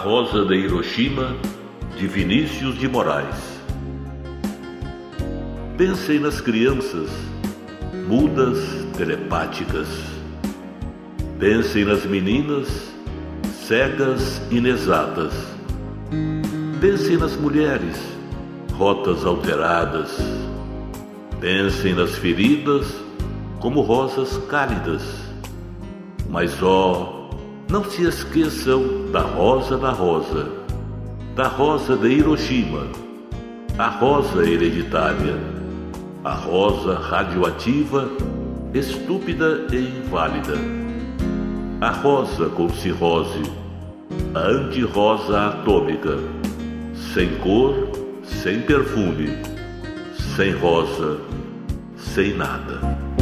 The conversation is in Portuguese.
Rosa de Hiroshima, de Vinícius de Moraes. Pensem nas crianças, mudas, telepáticas. Pensem nas meninas, cegas, inexatas. Pensem nas mulheres, rotas alteradas. Pensem nas feridas como rosas cálidas. Mas, não se esqueçam da rosa, da rosa de Hiroshima, a rosa hereditária, a rosa radioativa, estúpida e inválida, a rosa com cirrose, a anti-rosa atômica, sem cor, sem perfume, sem rosa, sem nada.